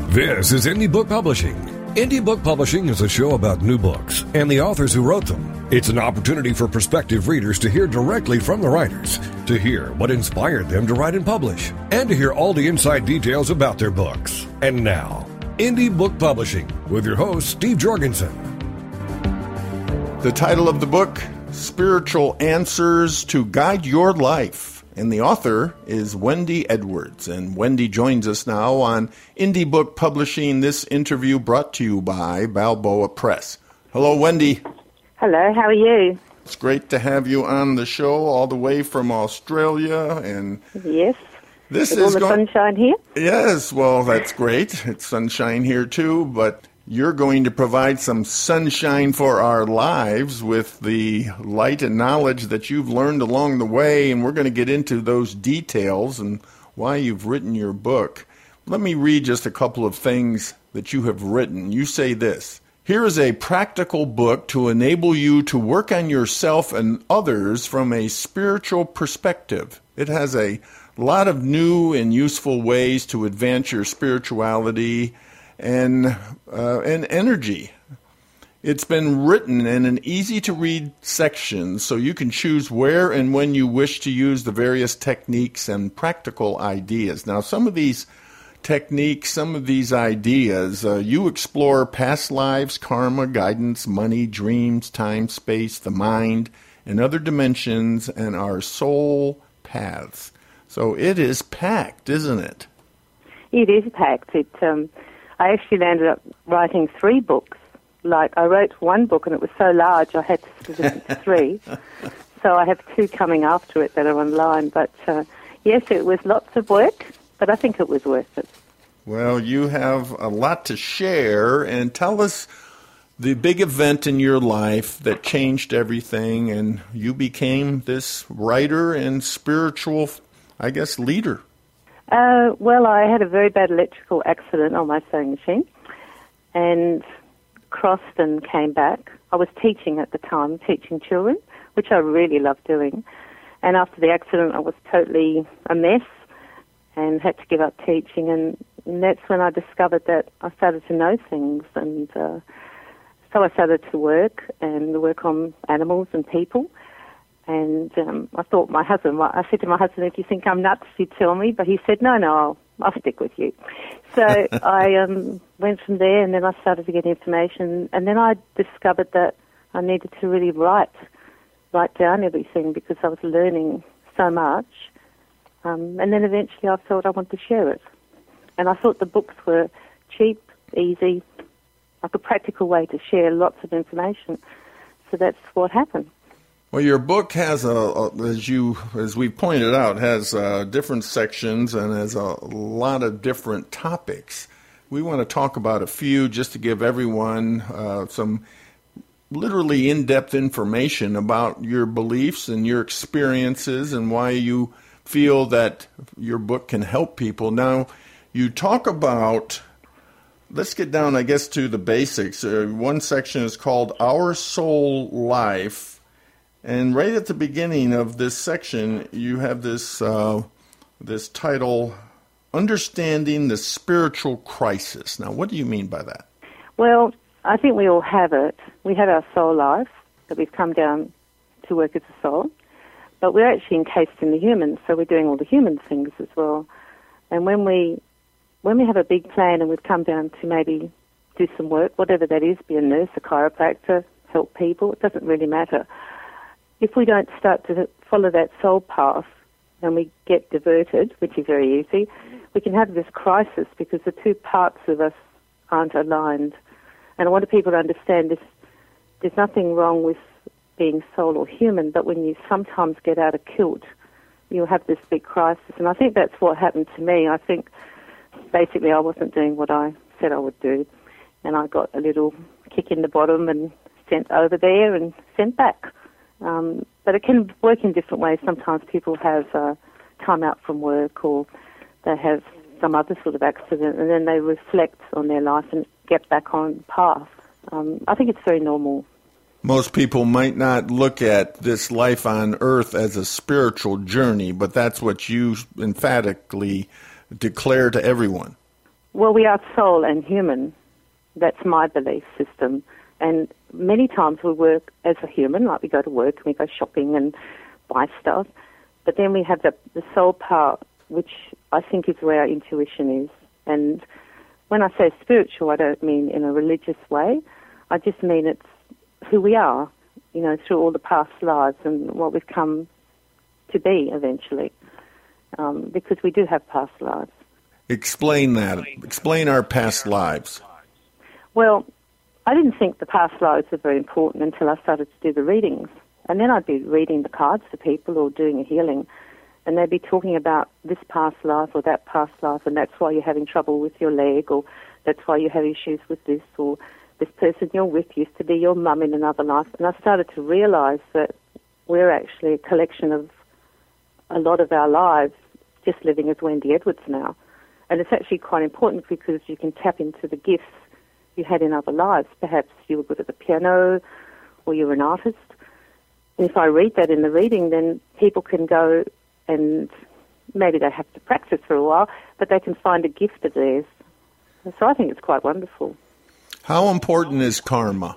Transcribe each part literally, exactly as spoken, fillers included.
This is Indie Book Publishing. Indie Book Publishing is a show about new books and the authors who wrote them. It's an opportunity for prospective readers to hear directly from the writers, to hear what inspired them to write and publish, and to hear all the inside details about their books. And now, Indie Book Publishing with your host, Steve Jorgensen. The title of the book, Spiritual Answers to Guide Your Life. And the author is Wendy Edwards. And Wendy joins us now on Indie Book Publishing. This interview brought to you by Balboa Press. Hello, Wendy. Hello, how are you? It's great to have you on the show all the way from Australia. And yes. This With is all the going- sunshine here? Yes, well, that's great. It's sunshine here too, but you're going to provide some sunshine for our lives with the light and knowledge that you've learned along the way, and we're going to get into those details and why you've written your book. Let me read just a couple of things that you have written. You say this: here is a practical book to enable you to work on yourself and others from a spiritual perspective. It has a lot of new and useful ways to advance your spirituality and uh, and energy. It's been written in an easy-to-read section, so you can choose where and when you wish to use the various techniques and practical ideas. Now, some of these techniques, some of these ideas, uh, you explore past lives, karma, guidance, money, dreams, time, space, the mind, and other dimensions, and our soul paths. So it is packed, isn't it? It is packed. It, um, I actually ended up writing three books. Like, I wrote one book and it was so large I had to split it into three. So I have two coming after it that are online. But uh, yes, it was lots of work, but I think it was worth it. Well, you have a lot to share, and tell us the big event in your life that changed everything, and you became this writer and spiritual, I guess, leader. Uh, well, I had a very bad electrical accident on my sewing machine and crossed and came back. I was teaching at the time, teaching children, which I really loved doing. And after the accident, I was totally a mess and had to give up teaching. And, and that's when I discovered that I started to know things. And uh, so I started to work and work on animals and people. And um, I thought my husband, I said to my husband, if you think I'm nuts, you tell me. But he said, no, no, I'll, I'll stick with you. So I um, went from there, and then I started to get information. And then I discovered that I needed to really write, write down everything because I was learning so much. Um, and then eventually I thought I wanted to share it. And I thought the books were cheap, easy, like a practical way to share lots of information. So that's what happened. Well, your book has, a, a as you as we pointed out, has uh, different sections and has a lot of different topics. We want to talk about a few just to give everyone uh, some literally in-depth information about your beliefs and your experiences and why you feel that your book can help people. Now, you talk about, let's get down, I guess, to the basics. Uh, one section is called Our Soul Life. And right at the beginning of this section, you have this uh, this title, Understanding the Spiritual Crisis. Now, what do you mean by that? Well, I think we all have it. We have our soul life, that we've come down to work as a soul, but we're actually encased in the humans, so we're doing all the human things as well. And when we when we have a big plan and we've come down to maybe do some work, whatever that is, be a nurse, a chiropractor, help people, it doesn't really matter. If we don't start to follow that soul path and we get diverted, which is very easy, we can have this crisis because the two parts of us aren't aligned. And I want people to understand this: there's nothing wrong with being soul or human, but when you sometimes get out of kilt, you'll have this big crisis. And I think that's what happened to me. I think basically I wasn't doing what I said I would do, and I got a little kick in the bottom and sent over there and sent back. Um, but it can work in different ways. Sometimes people have uh, time out from work, or they have some other sort of accident, and then they reflect on their life and get back on path. Um, I think it's very normal. Most people might not look at this life on earth as a spiritual journey, but that's what you emphatically declare to everyone. Well, we are soul and human. That's my belief system. And many times we work as a human, like we go to work and we go shopping and buy stuff. But then we have the, the soul part, which I think is where our intuition is. And when I say spiritual, I don't mean in a religious way. I just mean it's who we are, you know, through all the past lives and what we've come to be eventually, um, because we do have past lives. Explain that. Explain our past lives. Well, I didn't think the past lives were very important until I started to do the readings. And then I'd be reading the cards for people or doing a healing, and they'd be talking about this past life or that past life, and that's why you're having trouble with your leg, or that's why you have issues with this, or this person you're with used to be your mum in another life. And I started to realize that we're actually a collection of a lot of our lives just living as Wendy Edwards now. And it's actually quite important because you can tap into the gifts you had in other lives. Perhaps you were good at the piano or you were an artist. And if I read that in the reading, then people can go and maybe they have to practice for a while, but they can find a gift of theirs. And so I think it's quite wonderful. How important is karma?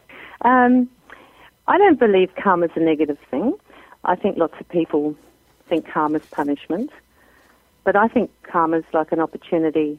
Um, I don't believe karma is a negative thing. I think lots of people think karma is punishment. But I think karma is like an opportunity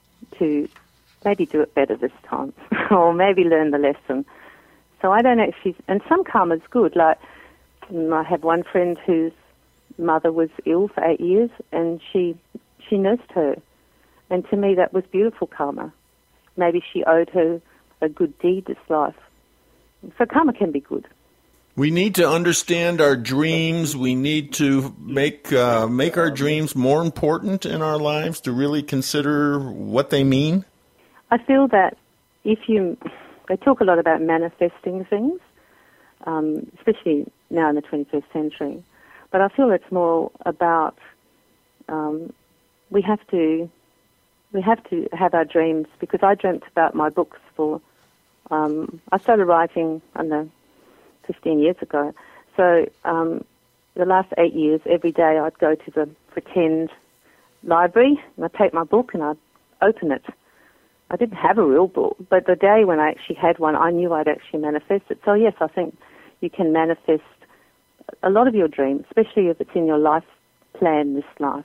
to maybe do it better this time or maybe learn the lesson. So I don't actually, and some karma is good. Like I have one friend whose mother was ill for eight years and she she nursed her. And to me that was beautiful karma. Maybe she owed her a good deed this life. So karma can be good. We need to understand our dreams. We need to make uh, make our dreams more important in our lives, to really consider what they mean. I feel that if you, they talk a lot about manifesting things, um, especially now in the twenty-first century. But I feel it's more about um, we have to we have to have our dreams, because I dreamt about my books for. Um, I started writing, I don't know, fifteen years ago. So um, the last eight years, every day I'd go to the pretend library and I'd take my book and I'd open it. I didn't have a real book, but the day when I actually had one, I knew I'd actually manifest it. So yes, I think you can manifest a lot of your dreams, especially if it's in your life plan this life.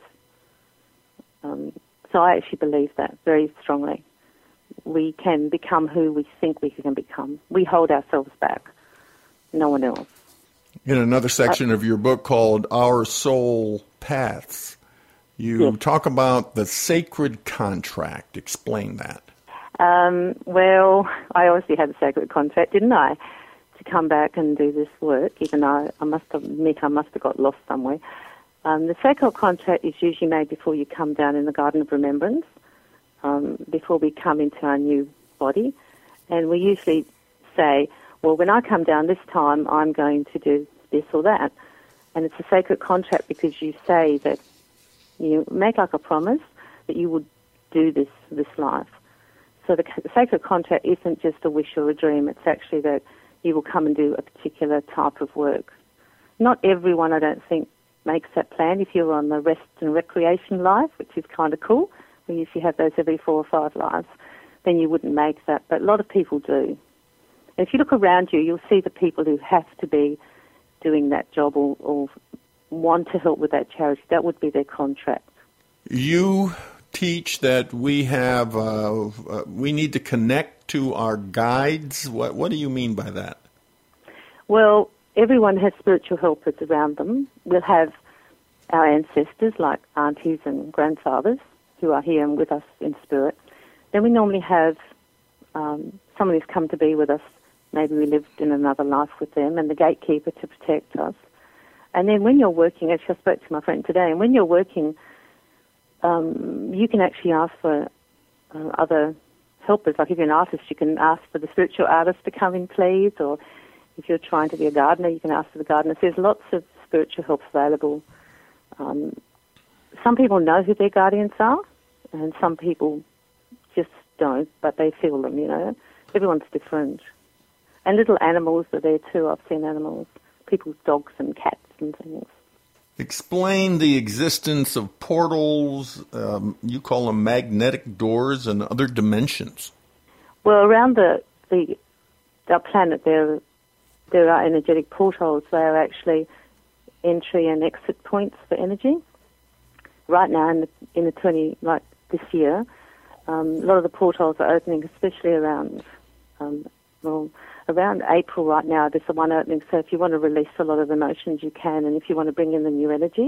Um, so I actually believe that very strongly. We can become who we think we can become. We hold ourselves back. No one else. In another section of your book called Our Soul Paths, you yes. talk about the sacred contract. Explain that. Um, well, I obviously had a sacred contract, didn't I, to come back and do this work, even though I must admit I must have got lost somewhere. Um, the sacred contract is usually made before you come down in the Garden of Remembrance, um, before we come into our new body. And we usually say, well, when I come down this time, I'm going to do this or that. And it's a sacred contract because you say that you make like a promise that you would do this this life. So the, the sacred contract isn't just a wish or a dream. It's actually that you will come and do a particular type of work. Not everyone, I don't think, makes that plan. If you're on the rest and recreation life, which is kind of cool, we usually have those every four or five lives, then you wouldn't make that. But a lot of people do. And if you look around you, you'll see the people who have to be doing that job or, or want to help with that charity. That would be their contract. You teach that we have, uh, uh, we need to connect to our guides. What, what do you mean by that? Well, everyone has spiritual helpers around them. We'll have our ancestors, like aunties and grandfathers, who are here with us in spirit. Then we normally have um, someone who's come to be with us. Maybe we lived in another life with them, and the gatekeeper to protect us. And then when you're working, actually I spoke to my friend today, and when you're working, um, you can actually ask for uh, other helpers. Like if you're an artist, you can ask for the spiritual artist to come in, please, or if you're trying to be a gardener, you can ask for the gardener. So there's lots of spiritual help available. Um, some people know who their guardians are, and some people just don't, but they feel them, you know. Everyone's different. And little animals are there too. I've seen animals, people's dogs and cats and things. Explain the existence of portals, um, you call them magnetic doors, and other dimensions. Well, around the, the our planet there there are energetic portals. They are actually entry and exit points for energy. Right now, in the, in the twenty like this year, um, a lot of the portals are opening, especially around um, well around April. Right now, there's the one opening. So if you want to release a lot of emotions, you can, and if you want to bring in the new energy,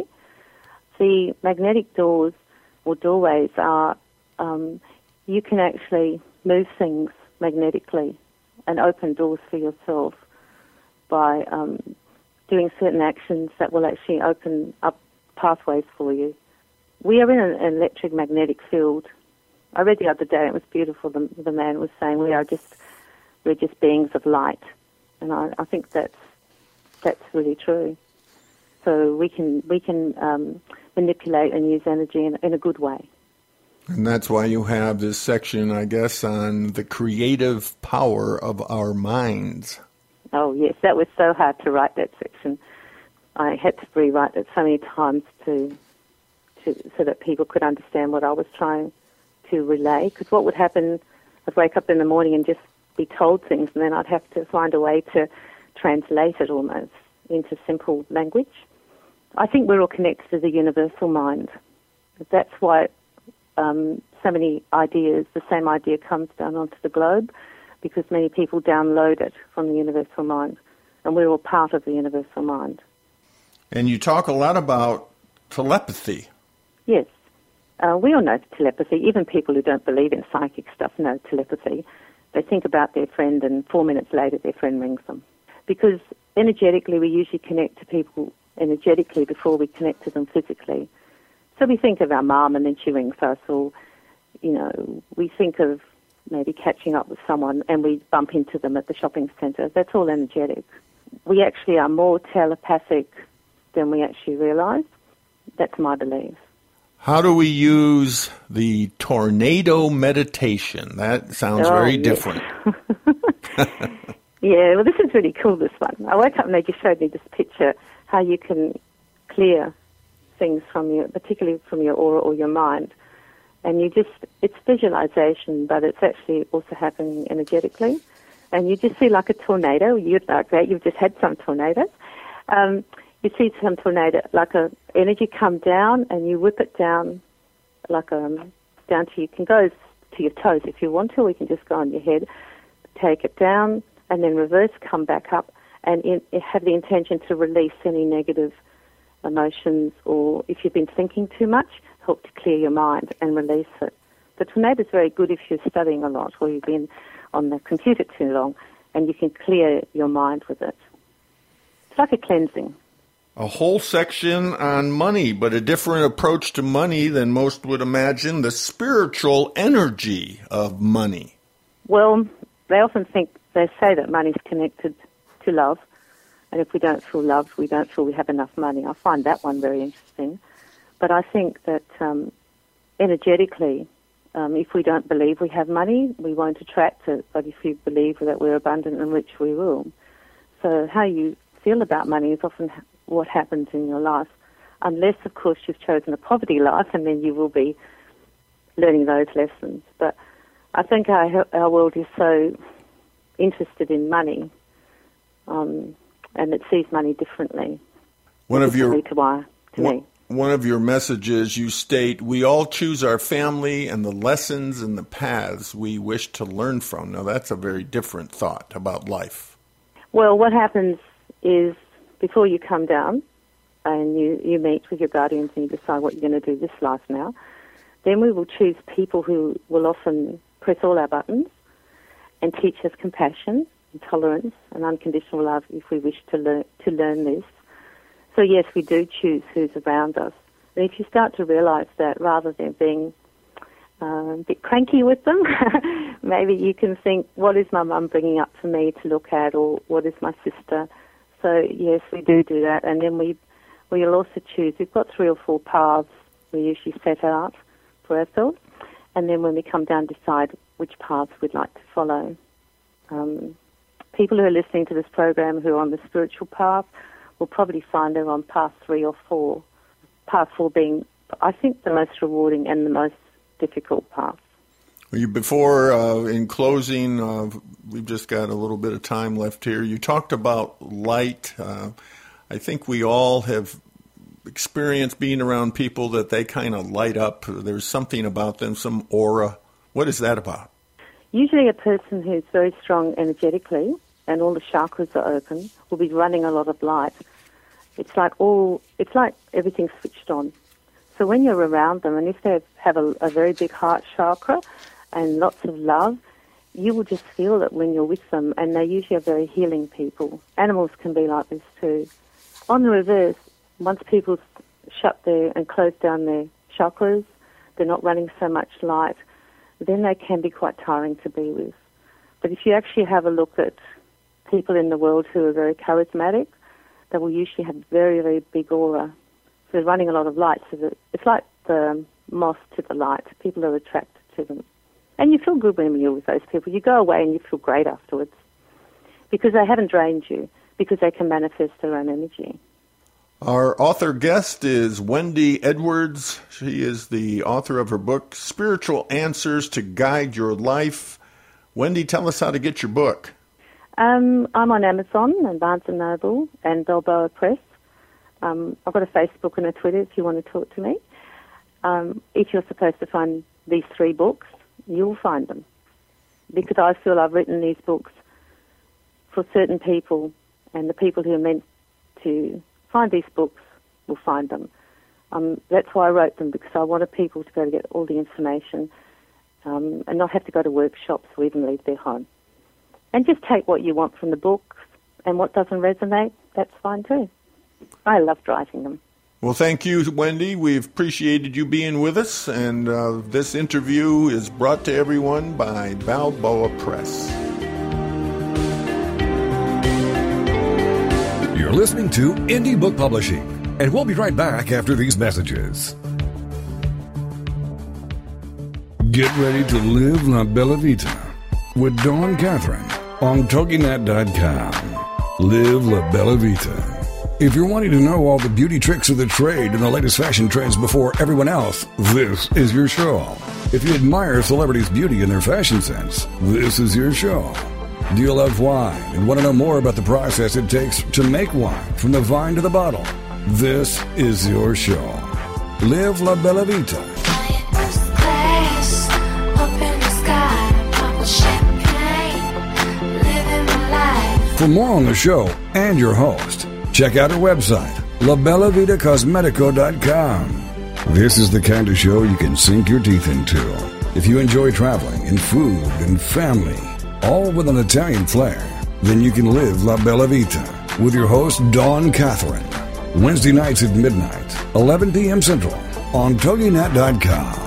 the magnetic doors or doorways are um, you can actually move things magnetically and open doors for yourself by um, doing certain actions that will actually open up pathways for you. We are in an electric magnetic field. I read the other day, it was beautiful, the, the man was saying we are just we're just beings of light. And I, I think that's that's really true. So we can we can um, manipulate and use energy in, in a good way. And that's why you have this section, I guess, on the creative power of our minds. Oh, yes, that was so hard to write, that section. I had to rewrite it so many times to, to so that people could understand what I was trying to relay. Because what would happen, I'd wake up in the morning and just be told things, and then I'd have to find a way to translate it almost into simple language. I think we're all connected to the universal mind. That's why um, so many ideas, the same idea comes down onto the globe, because many people download it from the universal mind, and we're all part of the universal mind. And you talk a lot about telepathy. Yes. Uh, we all know telepathy. Even people who don't believe in psychic stuff know telepathy. They think about their friend, and four minutes later their friend rings them. Because energetically, we usually connect to people energetically before we connect to them physically. So we think of our mum, and then she rings us, or, you know, we think of maybe catching up with someone and we bump into them at the shopping centre. That's all energetic. We actually are more telepathic than we actually realise. That's my belief. How do we use the tornado meditation? That sounds oh, very yes. different. Yeah, well, this is really cool, this one. I woke up and they just showed me this picture, how you can clear things from your, particularly from your aura or your mind. And you just, it's visualization, but it's actually also happening energetically. And you just see like a tornado. You'd like that. You've just had some tornadoes. Um, you see some tornado, like a energy come down, and you whip it down, like um, down to, you can go to your toes if you want to, or you can just go on your head, take it down, and then reverse, come back up, and in, have the intention to release any negative emotions, or if you've been thinking too much, help to clear your mind and release it. The tornado is very good if you're studying a lot or you've been on the computer too long, and you can clear your mind with it. It's like a cleansing. A whole section on money, but a different approach to money than most would imagine, the spiritual energy of money. Well, they often think, they say that money's connected to love, and if we don't feel loved, we don't feel we have enough money. I find that one very interesting. But I think that um, energetically, um, if we don't believe we have money, we won't attract it. But if you believe that we're abundant and rich, we will. So how you feel about money is often what happens in your life, unless, of course, you've chosen a poverty life, and then you will be learning those lessons. But I think our, our world is so interested in money, um, and it sees money differently. One of your to, why, to one, me. One of your messages, you state, we all choose our family and the lessons and the paths we wish to learn from. Now, that's a very different thought about life. Well, what happens is, before you come down and you, you meet with your guardians and you decide what you're going to do this life now, then we will choose people who will often press all our buttons and teach us compassion and tolerance and unconditional love if we wish to learn to learn this. So yes, we do choose who's around us. And if you start to realise that, rather than being uh, a bit cranky with them, maybe you can think, what is my mum bringing up for me to look at, or what is my sister? So yes, we do do that. And then we, we'll also choose, we've got three or four paths we usually set out for ourselves. And then when we come down, decide which paths we'd like to follow. Um, people who are listening to this program who are on the spiritual path will probably find her on path three or four. Path four being, I think, the most rewarding and the most difficult path. You, before, uh, in closing, uh, we've just got a little bit of time left here. You talked about light. Uh, I think we all have experienced being around people that they kind of light up. There's something about them, some aura. What is that about? Usually a person who's very strong energetically and all the chakras are open will be running a lot of light. It's like all, it's like everything's switched on. So when you're around them, and if they have a, a very big heart chakra and lots of love, you will just feel it when you're with them, and they usually are very healing people. Animals can be like this too. On the reverse, once people shut their and close down their chakras, they're not running so much light, then they can be quite tiring to be with. But if you actually have a look at people in the world who are very charismatic, they will usually have very, very big aura. So they're running a lot of light. So that it's like the moth to the light. People are attracted to them. And you feel good when you're with those people. You go away and you feel great afterwards because they haven't drained you, because they can manifest their own energy. Our author guest is Wendy Edwards. She is the author of her book, Spiritual Answers to Guide Your Life. Wendy, tell us how to get your book. Um, I'm on Amazon and Barnes and Noble and Balboa Press. Um, I've got a Facebook and a Twitter if you want to talk to me. Um, if you're supposed to find these three books, you'll find them. Because I feel I've written these books for certain people, and the people who are meant to find these books will find them. Um, that's why I wrote them, because I wanted people to be able to get all the information um, and not have to go to workshops or even leave their home. And just take what you want from the books, and what doesn't resonate, that's fine too. I loved writing them. Well, thank you, Wendy. We've appreciated you being with us, and uh, this interview is brought to everyone by Balboa Press. You're listening to Indie Book Publishing, and we'll be right back after these messages. Get ready to live La Bella Vita with Dawn Catherine on Toginet dot com. Live La Bella Vita. If you're wanting to know all the beauty tricks of the trade and the latest fashion trends before everyone else, this is your show. If you admire celebrities' beauty and their fashion sense, this is your show. Do you love wine and want to know more about the process it takes to make wine from the vine to the bottle? This is your show. Live La Bella Vita. For more on the show and your host, check out our website, La Bella Vita Cosmetico dot com. This is the kind of show you can sink your teeth into. If you enjoy traveling and food and family, all with an Italian flair, then you can live La Bella Vita with your host, Dawn Catherine. Wednesday nights at midnight, eleven p.m. Central, on Toginet dot com.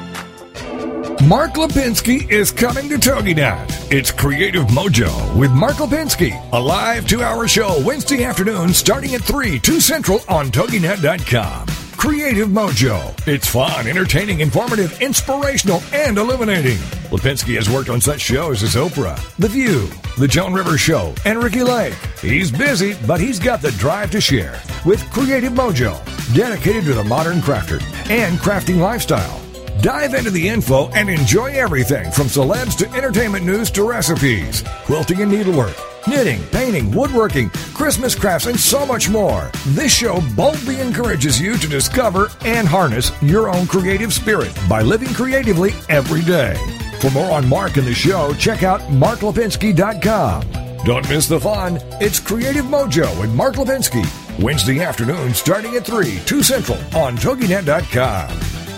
Mark Lipinski is coming to Toginet. It's Creative Mojo with Mark Lipinski, a live two-hour show Wednesday afternoon starting at three, two Central on Toginet dot com. Creative Mojo. It's fun, entertaining, informative, inspirational, and illuminating. Lipinski has worked on such shows as Oprah, The View, The Joan Rivers Show, and Ricky Lake. He's busy, but he's got the drive to share with Creative Mojo, dedicated to the modern crafter and crafting lifestyle. Dive into the info and enjoy everything from celebs to entertainment news to recipes, quilting and needlework, knitting, painting, woodworking, Christmas crafts, and so much more. This show boldly encourages you to discover and harness your own creative spirit by living creatively every day. For more on Mark and the show, check out Mark Lipinski dot com. Don't miss the fun. It's Creative Mojo with Mark Lipinski, Wednesday afternoon starting at three, two Central on Toginet dot com.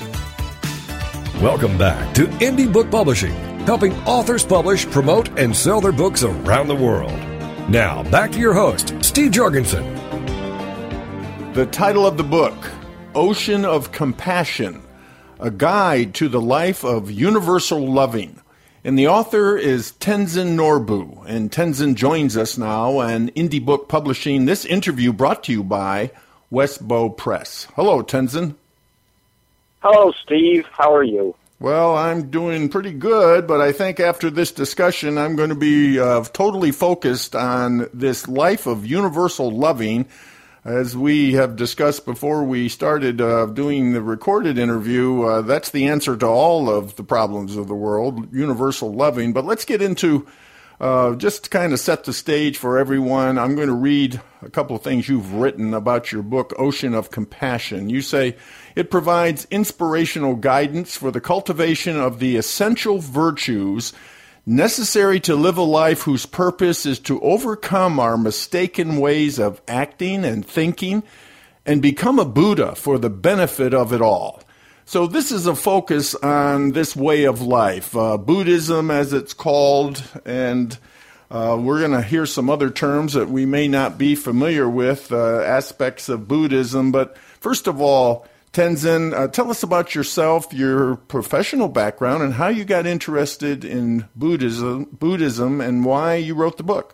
Welcome back to Indie Book Publishing, helping authors publish, promote, and sell their books around the world. Now, back to your host, Steve Jorgensen. The title of the book, Ocean of Compassion, A Guide to the Life of Universal Loving. And the author is Tenzin Norbu. And Tenzin joins us now on Indie Book Publishing. This interview brought to you by Westbow Press. Hello, Tenzin. Hello, Steve. How are you? Well, I'm doing pretty good, but I think after this discussion, I'm going to be uh, totally focused on this life of universal loving. As we have discussed before we started uh, doing the recorded interview, uh, that's the answer to all of the problems of the world, universal loving. But let's get into, uh, just to kind of set the stage for everyone, I'm going to read a couple of things you've written about your book, Ocean of Compassion. You say, it provides inspirational guidance for the cultivation of the essential virtues necessary to live a life whose purpose is to overcome our mistaken ways of acting and thinking and become a Buddha for the benefit of it all. So this is a focus on this way of life, uh, Buddhism as it's called, and uh, we're going to hear some other terms that we may not be familiar with, uh, aspects of Buddhism. But first of all, Tenzin, uh, tell us about yourself, your professional background, and how you got interested in Buddhism, Buddhism, and why you wrote the book.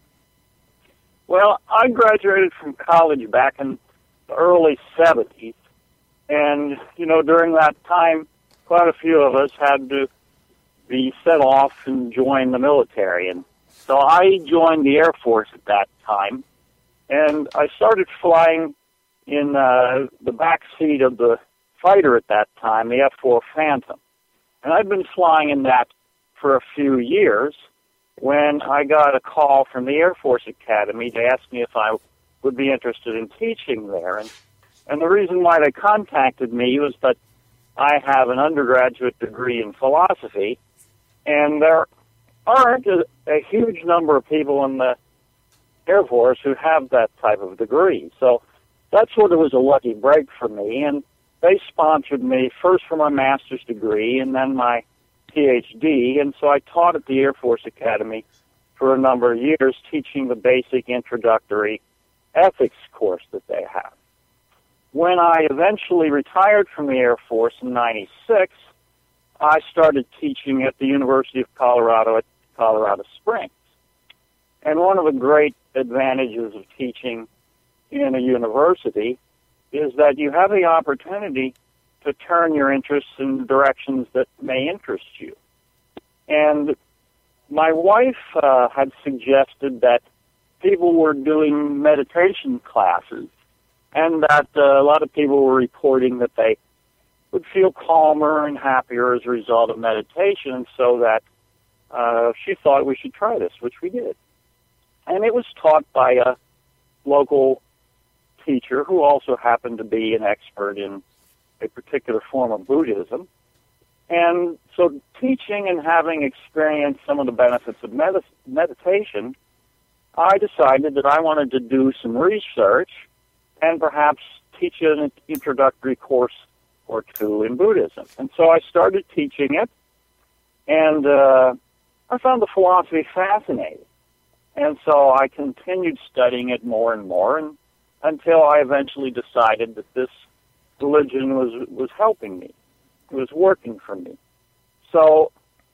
Well, I graduated from college back in the early seventies, and, you know, during that time, quite a few of us had to be set off and join the military. And so I joined the Air Force at that time, and I started flying in uh, the back seat of the fighter at that time, the F four Phantom. And I'd been flying in that for a few years when I got a call from the Air Force Academy to ask me if I would be interested in teaching there. And, and the reason why they contacted me was that I have an undergraduate degree in philosophy, and there aren't a, a huge number of people in the Air Force who have that type of degree. So that sort of was a lucky break for me, and they sponsored me first for my master's degree and then my P H D, and so I taught at the Air Force Academy for a number of years, teaching the basic introductory ethics course that they have. When I eventually retired from the Air Force in ninety-six, I started teaching at the University of Colorado at Colorado Springs. And one of the great advantages of teaching in a university is that you have the opportunity to turn your interests in directions that may interest you. And my wife uh, had suggested that people were doing meditation classes, and that uh, a lot of people were reporting that they would feel calmer and happier as a result of meditation, and so that uh, she thought we should try this, which we did. And it was taught by a local teacher who also happened to be an expert in a particular form of Buddhism. And so teaching and having experienced some of the benefits of med- meditation, I decided that I wanted to do some research and perhaps teach an introductory course or two in Buddhism. And so I started teaching it, and uh, I found the philosophy fascinating. And so I continued studying it more and more, and until I eventually decided that this religion was was helping me. It was working for me. So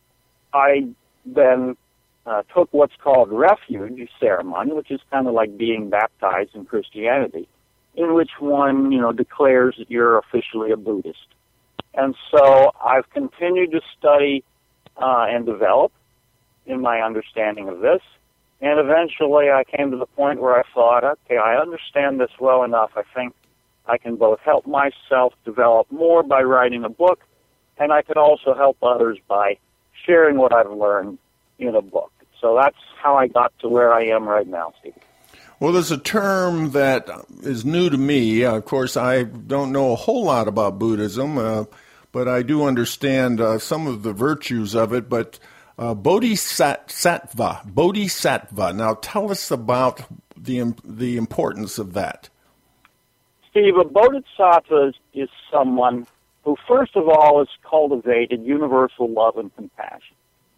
I then uh, took what's called refuge ceremony, which is kind of like being baptized in Christianity, in which one, you know, declares that you're officially a Buddhist. And so I've continued to study uh, and develop in my understanding of this. And eventually I came to the point where I thought, okay, I understand this well enough. I think I can both help myself develop more by writing a book, and I could also help others by sharing what I've learned in a book. So that's how I got to where I am right now, Steve. Well, there's a term that is new to me. Uh, of course, I don't know a whole lot about Buddhism, uh, but I do understand uh, some of the virtues of it. But uh, bodhisattva, bodhisattva. Now, tell us about the the importance of that. Steve, a bodhisattva is, is someone who, first of all, has cultivated universal love and compassion.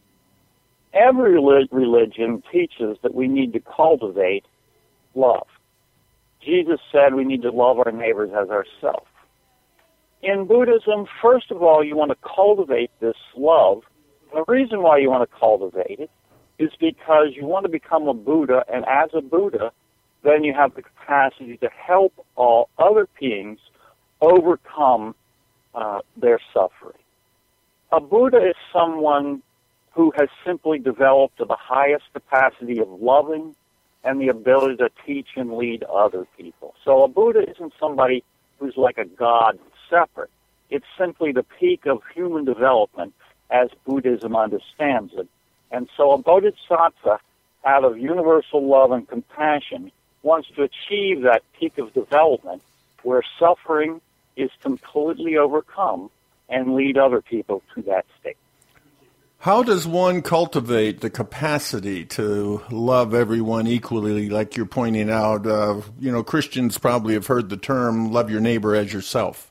Every religion teaches that we need to cultivate love. Jesus said we need to love our neighbors as ourselves. In Buddhism, first of all, you want to cultivate this love. The reason why you want to cultivate it is because you want to become a Buddha, and as a Buddha, then you have the capacity to help all other beings overcome uh, their suffering. A Buddha is someone who has simply developed to the highest capacity of loving, and the ability to teach and lead other people. So a Buddha isn't somebody who's like a god separate. It's simply the peak of human development as Buddhism understands it. And so a bodhisattva, out of universal love and compassion, wants to achieve that peak of development where suffering is completely overcome and lead other people to that state. How does one cultivate the capacity to love everyone equally, like you're pointing out? Uh, you know, Christians probably have heard the term, love your neighbor as yourself.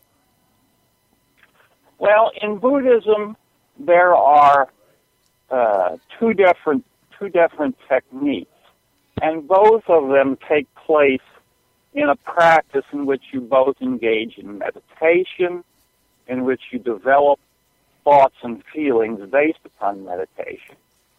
Well, in Buddhism, there are uh, two different two different techniques, and both of them take place in a practice in which you both engage in meditation, in which you develop thoughts and feelings based upon meditation.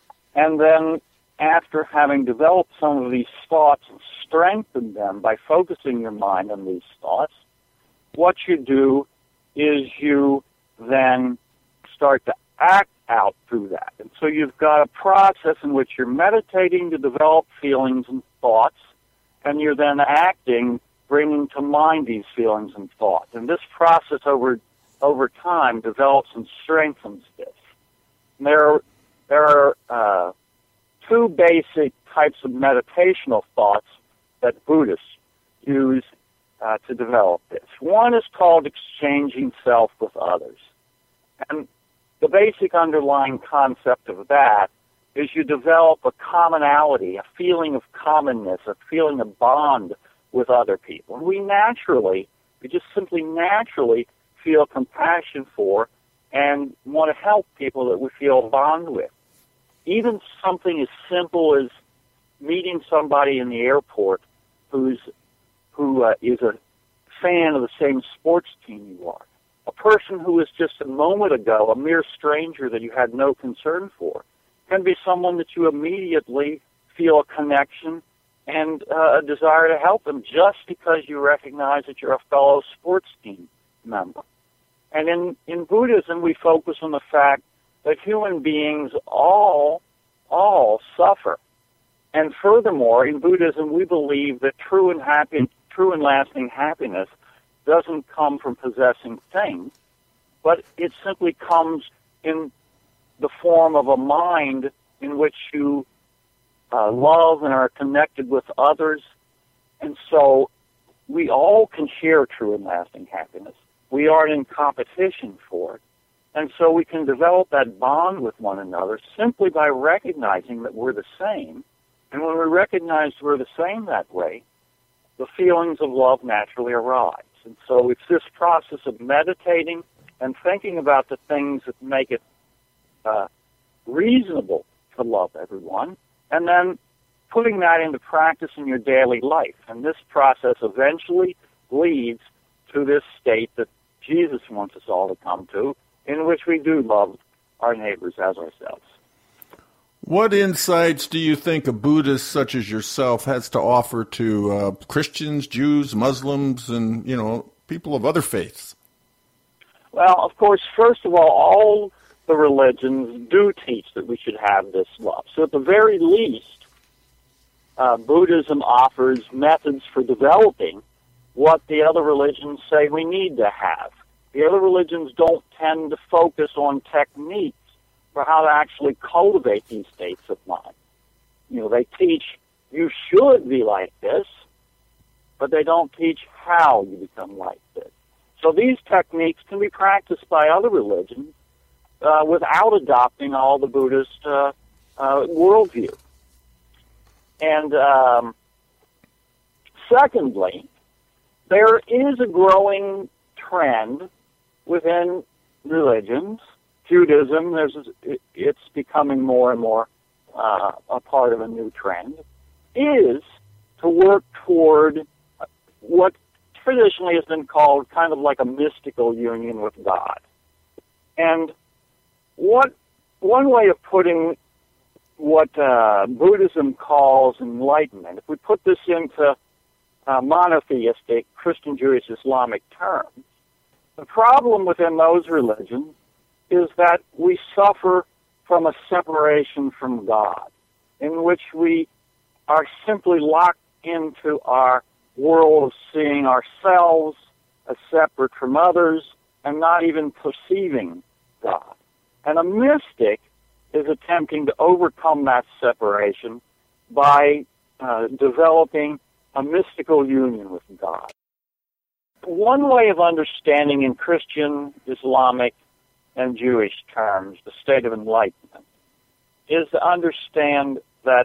And then after having developed some of these thoughts and strengthened them by focusing your mind on these thoughts, what you do is you then start to act out through that. And so you've got a process in which you're meditating to develop feelings and thoughts, and you're then acting, bringing to mind these feelings and thoughts. And this process over over time develops and strengthens this. And there, there are uh, two basic types of meditational thoughts that Buddhists use uh, to develop this. One is called exchanging self with others. And the basic underlying concept of that is you develop a commonality, a feeling of commonness, a feeling of bond with other people. And we naturally, we just simply naturally feel compassion for and want to help people that we feel a bond with. Even something as simple as meeting somebody in the airport who's who uh, is a fan of the same sports team you are. A person who was just a moment ago a mere stranger that you had no concern for can be someone that you immediately feel a connection and uh, a desire to help them just because you recognize that you're a fellow sports team member. And in, in Buddhism, we focus on the fact that human beings all, all suffer. And furthermore, in Buddhism, we believe that true and happy, true and lasting happiness doesn't come from possessing things, but it simply comes in the form of a mind in which you uh, love and are connected with others. And so we all can share true and lasting happiness. We aren't in competition for it. And so we can develop that bond with one another simply by recognizing that we're the same. And when we recognize we're the same that way, the feelings of love naturally arise. And so it's this process of meditating and thinking about the things that make it uh, reasonable to love everyone, and then putting that into practice in your daily life. And this process eventually leads to this state that Jesus wants us all to come to, in which we do love our neighbors as ourselves. What insights do you think a Buddhist such as yourself has to offer to uh, Christians, Jews, Muslims, and, you know, people of other faiths? Well, of course, first of all, all the religions do teach that we should have this love. So at the very least, uh, Buddhism offers methods for developing what the other religions say we need to have. The other religions don't tend to focus on techniques for how to actually cultivate these states of mind. You know, they teach you should be like this, but they don't teach how you become like this. So these techniques can be practiced by other religions uh, without adopting all the Buddhist uh, uh, worldview. And um, secondly, there is a growing trend within religions. Judaism, there's, it's becoming more and more uh, a part of a new trend, is to work toward what traditionally has been called kind of like a mystical union with God. And what one way of putting what uh, Buddhism calls enlightenment, if we put this into uh, monotheistic Christian, Jewish, Islamic terms, the problem within those religions is that we suffer from a separation from God, in which we are simply locked into our world of seeing ourselves as separate from others and not even perceiving God. And a mystic is attempting to overcome that separation by uh, developing a mystical union with God. One way of understanding in Christian, Islamic, and Jewish terms the state of enlightenment is to understand that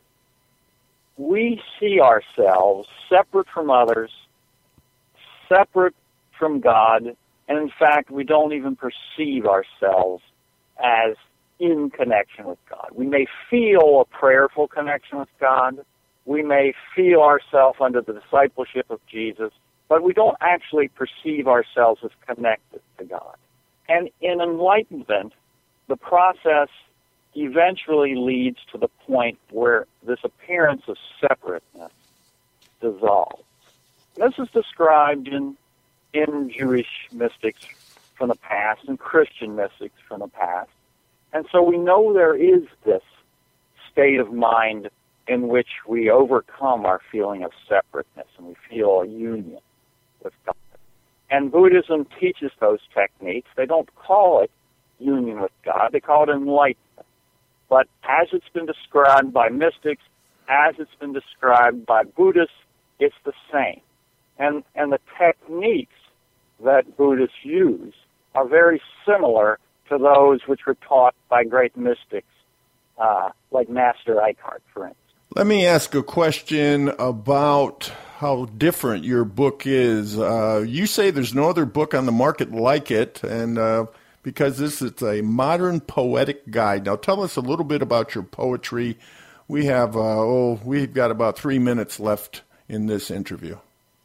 we see ourselves separate from others, separate from God, and in fact, we don't even perceive ourselves as in connection with God. We may feel a prayerful connection with God. We may feel ourselves under the discipleship of Jesus, but we don't actually perceive ourselves as connected to God. And in enlightenment, the process eventually leads to the point where this appearance of separateness dissolves. This is described in, in Jewish mystics from the past and Christian mystics from the past. And so we know there is this state of mind in which we overcome our feeling of separateness and we feel a union with God. And Buddhism teaches those techniques. They don't call it union with God. They call it enlightenment. But as it's been described by mystics, as it's been described by Buddhists, it's the same. And, and the techniques that Buddhists use are very similar to those which were taught by great mystics, uh, like Master Eckhart, for instance. Let me ask a question about how different your book is. Uh, you say there's no other book on the market like it, and uh, because this is a modern poetic guide. Now, tell us a little bit about your poetry. We have, uh, oh, we've got about three minutes left in this interview.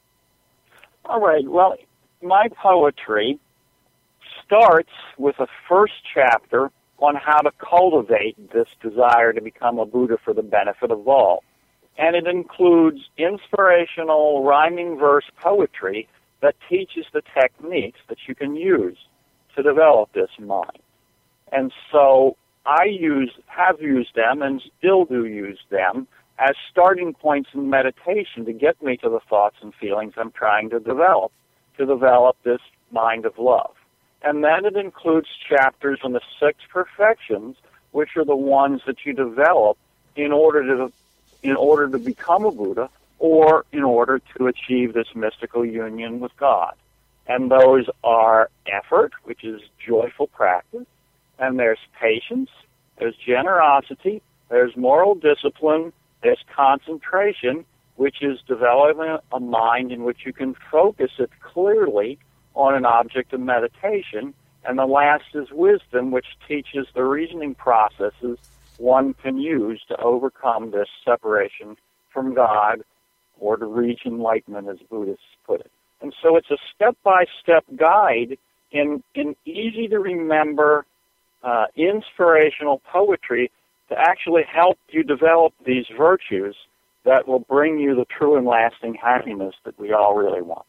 All right. Well, my poetry starts with a first chapter on how to cultivate this desire to become a Buddha for the benefit of all. And it includes inspirational rhyming verse poetry that teaches the techniques that you can use to develop this mind. And so I use, have used them and still do use them as starting points in meditation to get me to the thoughts and feelings I'm trying to develop, to develop this mind of love. And then it includes chapters on the six perfections, which are the ones that you develop in order to in order to become a Buddha or in order to achieve this mystical union with God. And those are effort, which is joyful practice, and there's patience, there's generosity, there's moral discipline, there's concentration, which is developing a mind in which you can focus it clearly on an object of meditation, and the last is wisdom, which teaches the reasoning processes one can use to overcome this separation from God or to reach enlightenment, as Buddhists put it. And so it's a step-by-step guide in, in easy-to-remember, uh, inspirational poetry to actually help you develop these virtues that will bring you the true and lasting happiness that we all really want.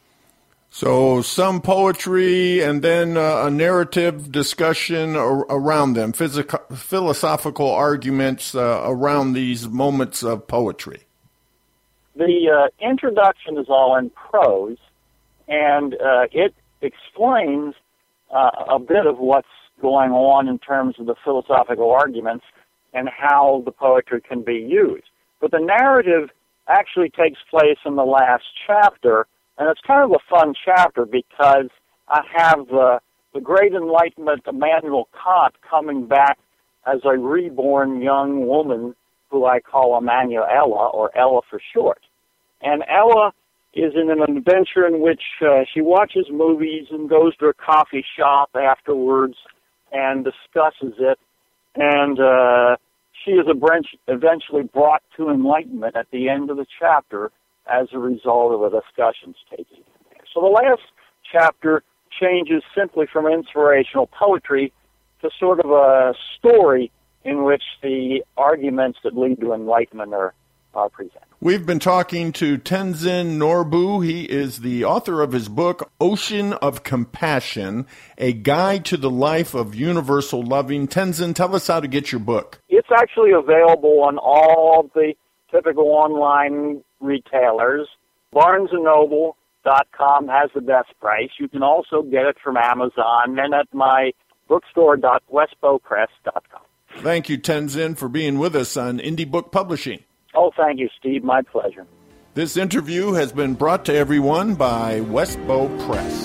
So some poetry and then uh, a narrative discussion ar- around them, physical, philosophical arguments uh, around these moments of poetry. The uh, introduction is all in prose, and uh, it explains uh, a bit of what's going on in terms of the philosophical arguments and how the poetry can be used. But the narrative actually takes place in the last chapter, and it's kind of a fun chapter because I have uh, the great Enlightenment Immanuel Kant coming back as a reborn young woman who I call Emanuela, or Ella for short. And Ella is in an adventure in which uh, she watches movies and goes to a coffee shop afterwards and discusses it, and uh, she is eventually brought to enlightenment at the end of the chapter as a result of the discussions taking place. So the last chapter changes simply from inspirational poetry to sort of a story in which the arguments that lead to enlightenment are, are presented. We've been talking to Tenzin Norbu. He is the author of his book, Ocean of Compassion, A Guide to the Life of Universal Loving. Tenzin, tell us how to get your book. It's actually available on all of the typical online retailers. Barnes and Noble dot com has the best price. You can also get it from Amazon and at my bookstore dot westbow press dot com. Thank you, Tenzin, for being with us on Indie Book Publishing. Oh, thank you, Steve. My pleasure. This interview has been brought to everyone by Westbow Press.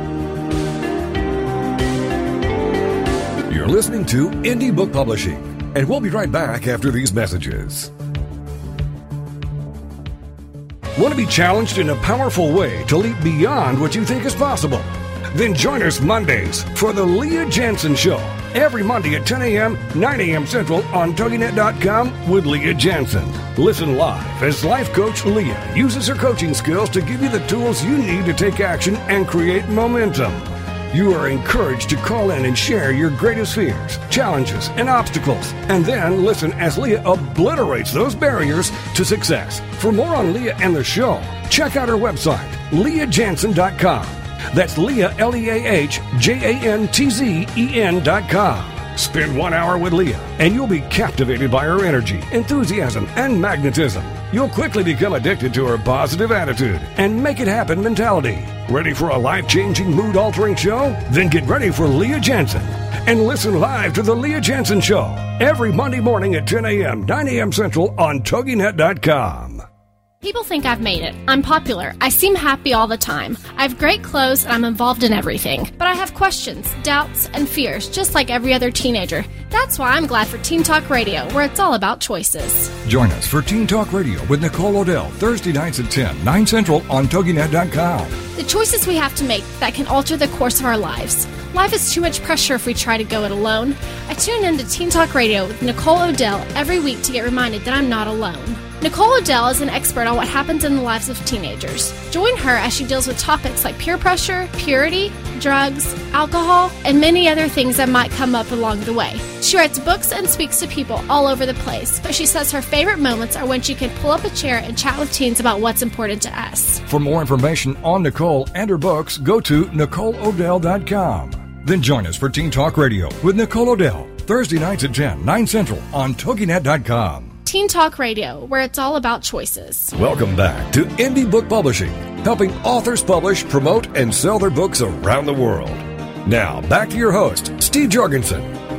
You're listening to Indie Book Publishing, and we'll be right back after these messages. Want to be challenged in a powerful way to leap beyond what you think is possible? Then join us Mondays for the Leah Jansen Show. Every Monday at ten a.m., nine a.m. Central on Toginet dot com with Leah Jansen. Listen live as life coach Leah uses her coaching skills to give you the tools you need to take action and create momentum. You are encouraged to call in and share your greatest fears, challenges, and obstacles, and then listen as Leah obliterates those barriers to success. For more on Leah and the show, check out her website, leah jansen dot com. That's Leah, L E A H J A N T Z E N dot com. Spend one hour with Leah, and you'll be captivated by her energy, enthusiasm, and magnetism. You'll quickly become addicted to her positive attitude and make it happen mentality. Ready for a life-changing, mood-altering show? Then get ready for Leah Jansen and listen live to The Leah Jansen Show every Monday morning at ten a.m., nine a.m. Central on Toginet dot com. People think I've made it. I'm popular. I seem happy all the time. I have great clothes and I'm involved in everything. But I have questions, doubts, and fears, just like every other teenager. That's why I'm glad for Teen Talk Radio, where it's all about choices. Join us for Teen Talk Radio with Nicole Odell, Thursday nights at ten, nine Central on Toginet dot com. The choices we have to make that can alter the course of our lives. Life is too much pressure if we try to go it alone. I tune in to Teen Talk Radio with Nicole Odell every week to get reminded that I'm not alone. Nicole Odell is an expert on what happens in the lives of teenagers. Join her as she deals with topics like peer pressure, purity, drugs, alcohol, and many other things that might come up along the way. She writes books and speaks to people all over the place, but she says her favorite moments are when she can pull up a chair and chat with teens about what's important to us. For more information on Nicole and her books, go to Nicole Odell dot com. Then join us for Teen Talk Radio with Nicole Odell, Thursday nights at ten, nine Central on Toginet dot com. Teen Talk Radio, where it's all about choices. Welcome back to Indie Book Publishing, helping authors publish, promote, and sell their books around the world. Now, back to your host, Steve Jorgensen.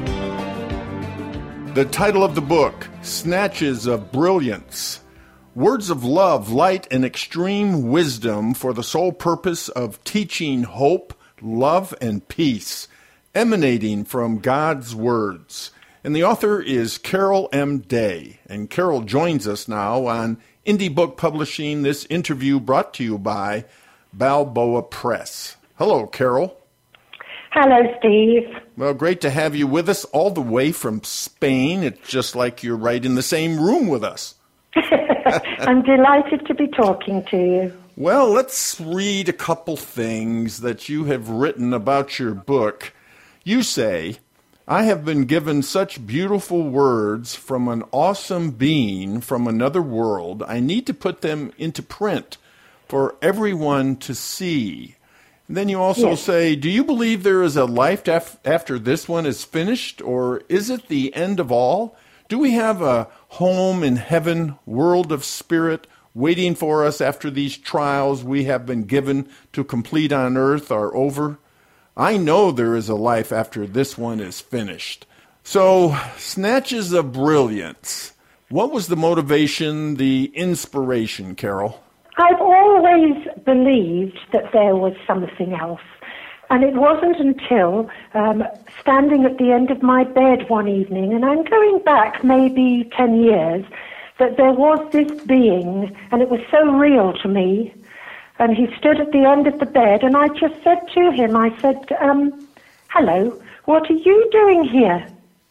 The title of the book, Snatches of Brilliance. Words of love, light, and extreme wisdom for the sole purpose of teaching hope, love, and peace, emanating from God's words. And the author is Carol M. Day. And Carol joins us now on Indie Book Publishing, this interview brought to you by Balboa Press. Hello, Carol. Hello, Steve. Well, great to have you with us all the way from Spain. It's just like you're right in the same room with us. I'm delighted to be talking to you. Well, let's read a couple things that you have written about your book. You say, I have been given such beautiful words from an awesome being from another world. I need to put them into print for everyone to see. And then you also yes. say, do you believe there is a life af- after this one is finished, or is it the end of all? Do we have a home in heaven, world of spirit, waiting for us after these trials we have been given to complete on earth are over? I know there is a life after this one is finished. So, Snatches of Brilliance. What was the motivation, the inspiration, Carol? I've always believed that there was something else. And it wasn't until um, standing at the end of my bed one evening, and I'm going back maybe ten years, that there was this being, and it was so real to me. And he stood at the end of the bed, and I just said to him, I said, um, hello, what are you doing here?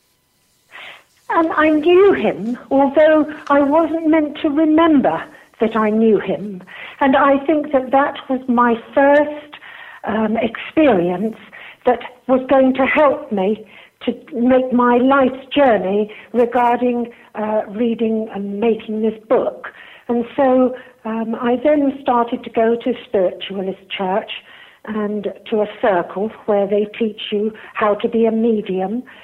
And I knew him, although I wasn't meant to remember that I knew him. And I think that that was my first um, experience that was going to help me to make my life's journey regarding uh, reading and making this book. And so um, I then started to go to a spiritualist church and to a circle where they teach you how to be a medium.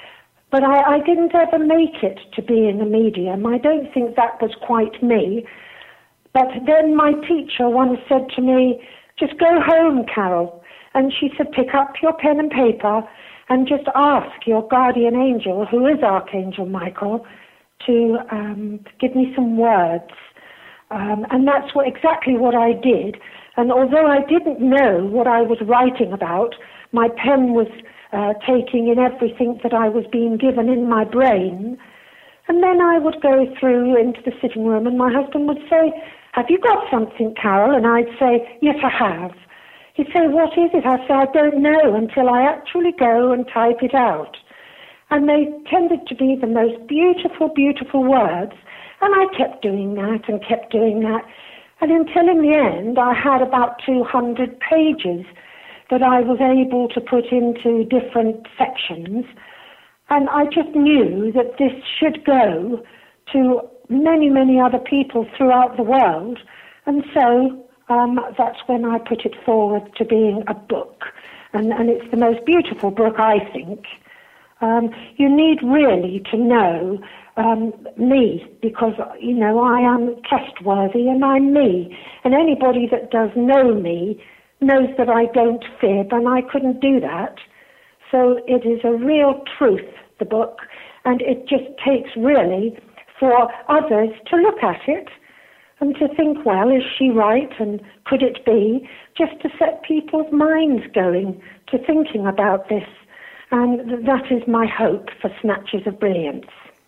but I, I didn't ever make it to being a medium. I don't think that was quite me. But then my teacher once said to me, just go home, Carol. And she said, pick up your pen and paper and just ask your guardian angel, who is Archangel Michael, to um, give me some words. Um, and that's what, exactly what I did. And although I didn't know what I was writing about, my pen was uh, taking in everything that I was being given in my brain. And then I would go through into the sitting room and my husband would say, have you got something, Carol? And I'd say, yes, I have. He'd say, what is it? I'd say, I don't know until I actually go and type it out. And they tended to be the most beautiful, beautiful words. And I kept doing that and kept doing that. And until in the end, I had about two hundred pages that I was able to put into different sections. And I just knew that this should go to many, many other people throughout the world. And so um, that's when I put it forward to being a book. And, and it's the most beautiful book, I think. Um, you need really to know um, me, because, you know, I am trustworthy and I'm me. And anybody that does know me knows that I don't fib, and I couldn't do that. So it is a real truth, the book, and it just takes really for others to look at it and to think, well, is she right, and could it be, just to set people's minds going to thinking about this. And that is my hope for Snatches of Brilliance.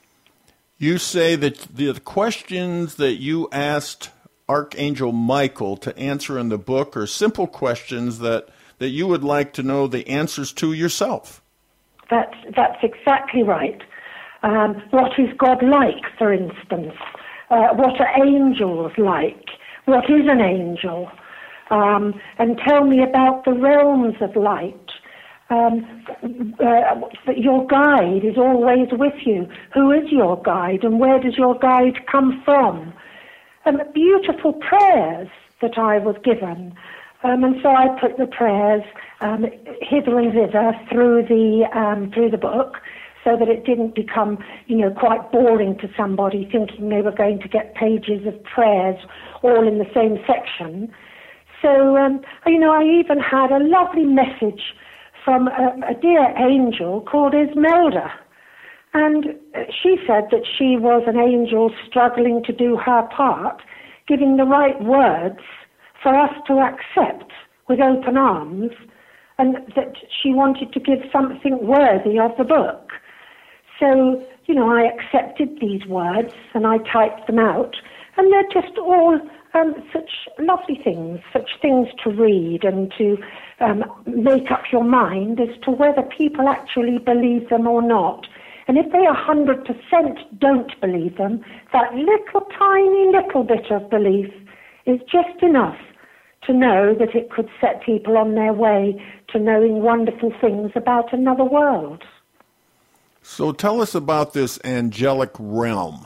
You say that the questions that you asked Archangel Michael to answer in the book are simple questions that, that you would like to know the answers to yourself. That's, that's exactly right. Um, what is God like, for instance? Uh, what are angels like? What is an angel? Um, and tell me about the realms of light. Um, uh, your guide is always with you. Who is your guide, and where does your guide come from? Um, beautiful prayers that I was given. Um, and so I put the prayers um, hither and thither through the um, through the book, so that it didn't become, you know, quite boring to somebody thinking they were going to get pages of prayers all in the same section. So, um, you know, I even had a lovely message from a, a dear angel called Esmelda. And she said that she was an angel struggling to do her part, giving the right words for us to accept with open arms, and that she wanted to give something worthy of the book. So, you know, I accepted these words and I typed them out, and they're just all um, such lovely things, such things to read and to um, make up your mind as to whether people actually believe them or not. And if they one hundred percent don't believe them, that little tiny little bit of belief is just enough to know that it could set people on their way to knowing wonderful things about another world. So tell us about this angelic realm.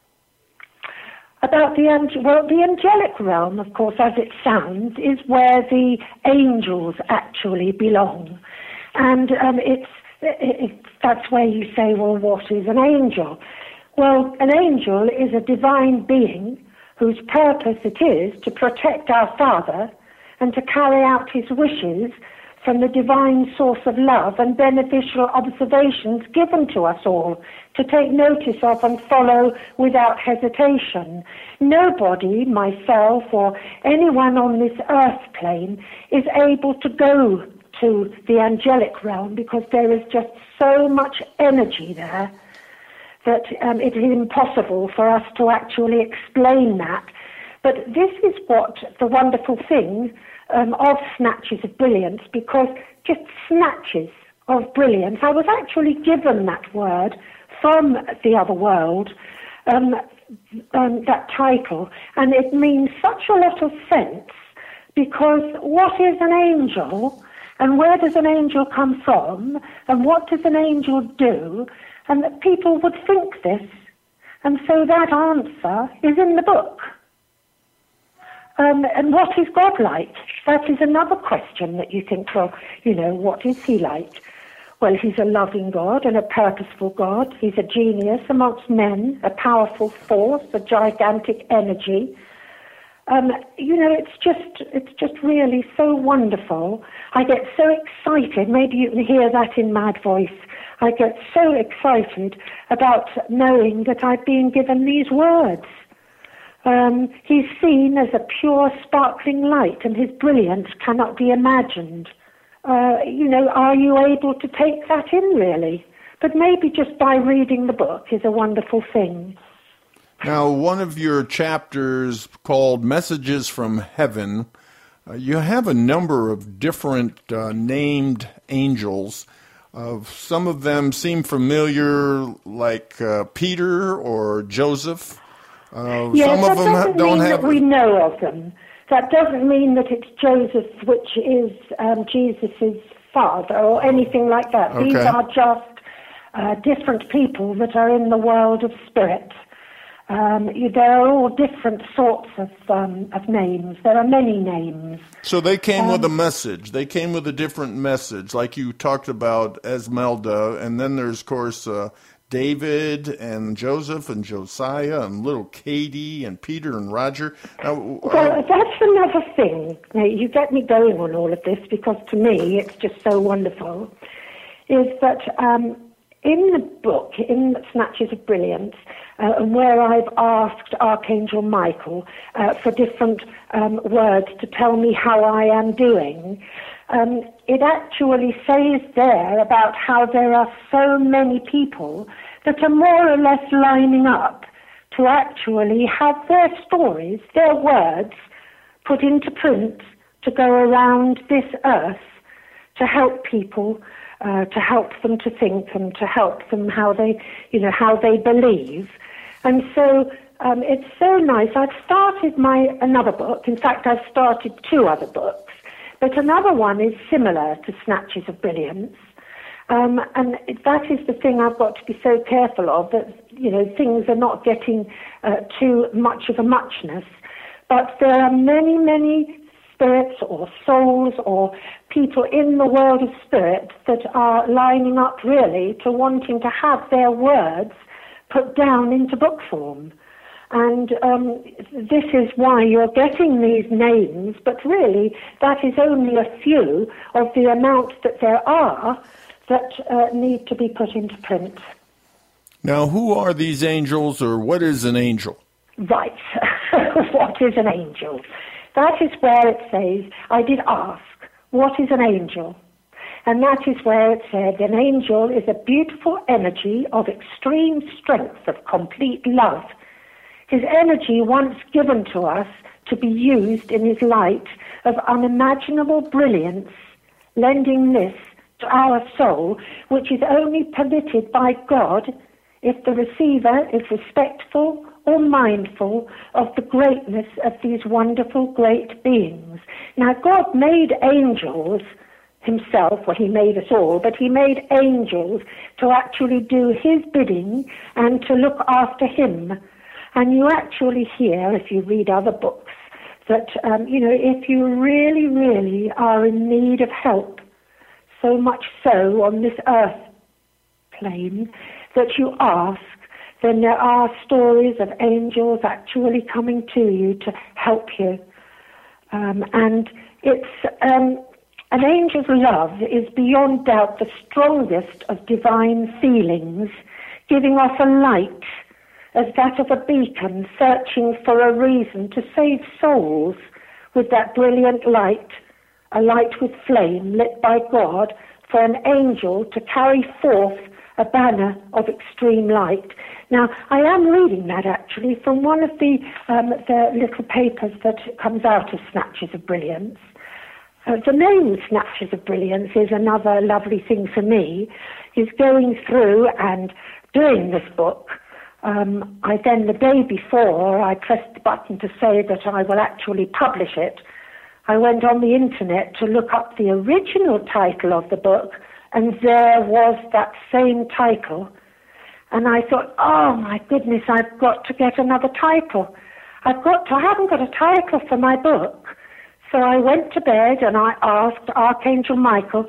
About the angel, well, the angelic realm, of course, as it sounds, is where the angels actually belong. And um, it's it, it, that's where you say, well, what is an angel? Well, an angel is a divine being whose purpose it is to protect our Father and to carry out his wishes from the divine source of love and beneficial observations given to us all, to take notice of and follow without hesitation. Nobody, myself or anyone on this earth plane, is able to go to the angelic realm because there is just so much energy there that um, it is impossible for us to actually explain that. But this is what the wonderful thing um, of Snatches of Brilliance, because just snatches of brilliance, I was actually given that word from the other world, um, um, that title, and it means such a lot of sense, because what is an angel, and where does an angel come from, and what does an angel do, and that people would think this, and so that answer is in the book. Um, and what is God like? That is another question that you think, well, you know, what is he like? Well, he's a loving God and a purposeful God. He's a genius amongst men, a powerful force, a gigantic energy. Um, you know, it's just it's just really so wonderful. I get so excited. Maybe you can hear that in my voice. I get so excited about knowing that I've been given these words. Um, he's seen as a pure, sparkling light, and his brilliance cannot be imagined. Uh, you know, are you able to take that in, really? But maybe just by reading the book is a wonderful thing. Now, one of your chapters called Messages from Heaven, uh, you have a number of different uh, named angels. Uh, some of them seem familiar, like uh, Peter or Joseph. Uh, yes, some of them that doesn't don't mean have. That we know of them. That doesn't mean that it's Joseph, which is um, Jesus' father, or anything like that. Okay. These are just uh, different people that are in the world of spirit. Um, you, there are all different sorts of um, of names. There are many names. So they came um, with a message. They came with a different message, like you talked about Esmeralda, and then there's, of course, uh, David and Joseph and Josiah and little Katie and Peter and Roger. Now, uh, well, that's another thing. Now, you get me going on all of this because to me it's just so wonderful, is that um, in the book, in Snatches of Brilliance, uh, and where I've asked Archangel Michael uh, for different um, words to tell me how I am doing, um, it actually says there about how there are so many people that are more or less lining up to actually have their stories, their words, put into print to go around this earth to help people, uh, to help them to think and to help them how they, you know, how they believe. And so um, it's so nice. I've started my another book. In fact, I've started two other books, but another one is similar to Snatches of Brilliance. Um, and that is the thing I've got to be so careful of, that, you know, things are not getting uh, too much of a muchness. But there are many, many spirits or souls or people in the world of spirit that are lining up really to wanting to have their words put down into book form. And um, this is why you're getting these names, but really that is only a few of the amount that there are that uh, need to be put into print. Now, who are these angels, or what is an angel? Right. What is an angel? That is where it says, I did ask, what is an angel? And that is where it said, an angel is a beautiful energy of extreme strength, of complete love. His energy once given to us to be used in his light of unimaginable brilliance, lending this to our soul, which is only permitted by God if the receiver is respectful or mindful of the greatness of these wonderful great beings. Now, God made angels himself, well, he made us all, but he made angels to actually do his bidding and to look after him. And you actually hear, if you read other books, that, um, you know, if you really, really are in need of help, so much so on this earth plane, that you ask, then there are stories of angels actually coming to you to help you. Um, and it's... Um, An angel's love is beyond doubt the strongest of divine feelings, giving off a light as that of a beacon searching for a reason to save souls with that brilliant light, a light with flame lit by God for an angel to carry forth a banner of extreme light. Now, I am reading that actually from one of the, um, the little papers that comes out of Snatches of Brilliance. Uh, the name Snatches of Brilliance is another lovely thing for me, is going through and doing this book. Um, I then, the day before I pressed the button to say that I will actually publish it, I went on the internet to look up the original title of the book, and there was that same title. And I thought, oh my goodness, I've got to get another title. I've got to, I haven't got a title for my book. So I went to bed and I asked Archangel Michael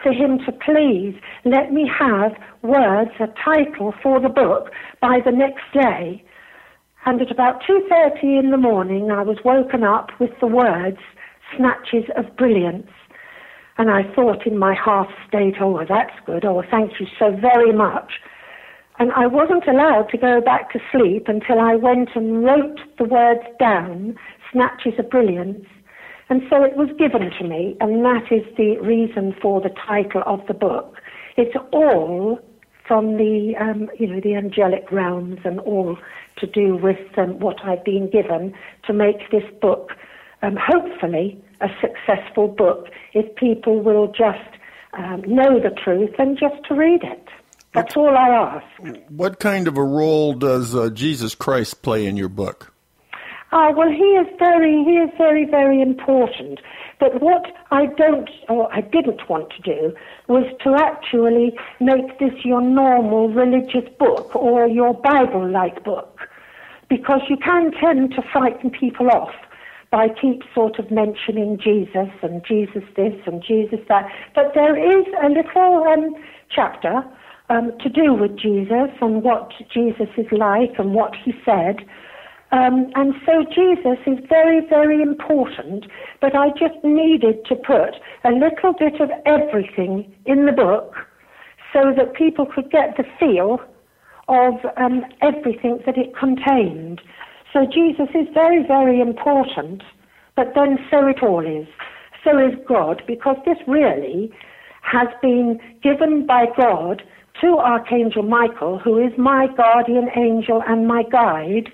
for him to please let me have words, a title for the book by the next day. And at about two thirty in the morning, I was woken up with the words, Snatches of Brilliance. And I thought in my half state, oh, well, that's good. Oh, thank you so very much. And I wasn't allowed to go back to sleep until I went and wrote the words down, Snatches of Brilliance. And so it was given to me, and that is the reason for the title of the book. It's all from the, um, you know, the angelic realms and all to do with um, what I've been given to make this book, um, hopefully, a successful book if people will just um, know the truth and just to read it. That's all I ask. What kind of a role does uh, Jesus Christ play in your book? Ah, well, he is very, he is very, very important. But what I don't, or I didn't want to do, was to actually make this your normal religious book or your Bible-like book, because you can tend to frighten people off by keep sort of mentioning Jesus and Jesus this and Jesus that. But there is a little um, chapter um, to do with Jesus and what Jesus is like and what he said. Um, and so Jesus is very, very important, but I just needed to put a little bit of everything in the book so that people could get the feel of um, everything that it contained. So Jesus is very, very important, but then so it all is. So is God, because this really has been given by God to Archangel Michael, who is my guardian angel and my guide,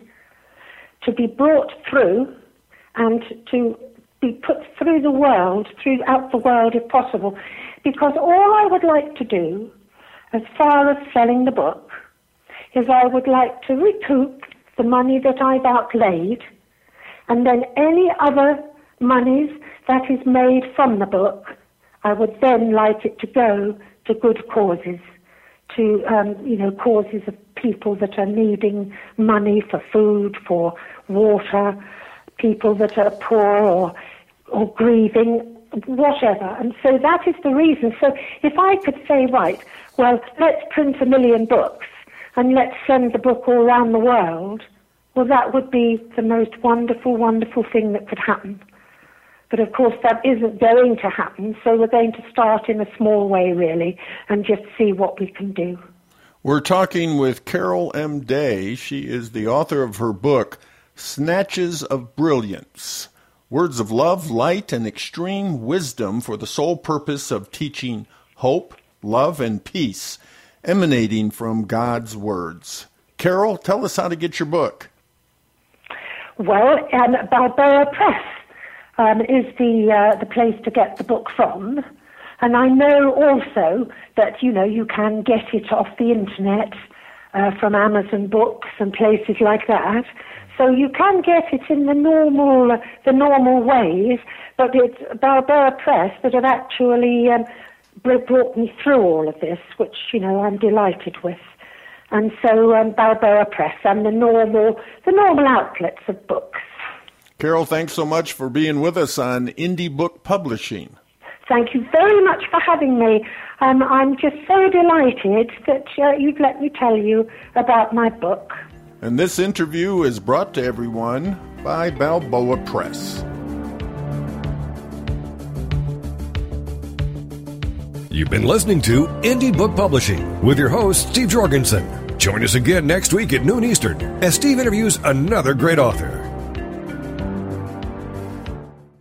to be brought through and to be put through the world, throughout the world if possible, because all I would like to do, as far as selling the book, is I would like to recoup the money that I've outlaid, and then any other monies that is made from the book, I would then like it to go to good causes, to, um, you know, causes of people that are needing money for food, for water, people that are poor or, or grieving, whatever. And so that is the reason. So if I could say, right, well, let's print a million books and let's send the book all around the world, well, that would be the most wonderful, wonderful thing that could happen. But of course that isn't going to happen, so we're going to start in a small way, really, and just see what we can do. We're talking with Carol M. Day. She is the author of her book, Snatches of Brilliance, Words of Love, Light, and Extreme Wisdom for the sole purpose of teaching hope, love, and peace, emanating from God's words. Carol, tell us how to get your book. Well, um, Balboa Press um, is the uh, the place to get the book from. And I know also that, you know, you can get it off the internet uh, from Amazon Books and places like that. So you can get it in the normal the normal ways, but it's Balboa Press that have actually um, brought me through all of this, which, you know, I'm delighted with. And so um, Balboa Press and the normal the normal outlets of books. Carol, thanks so much for being with us on Indie Book Publishing. Thank you very much for having me. Um, I'm just so delighted that uh, you've let me tell you about my book. And this interview is brought to everyone by Balboa Press. You've been listening to Indie Book Publishing with your host, Steve Jorgensen. Join us again next week at noon Eastern as Steve interviews another great author.